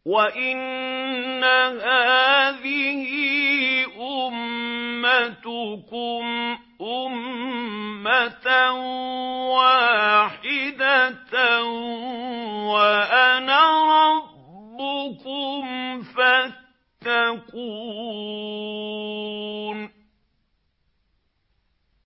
وَإِنَّ هَٰذِهِ أُمَّتُكُمْ أُمَّةً وَاحِدَةً وَأَنَا رَبُّكُمْ فَاتَّقُونِ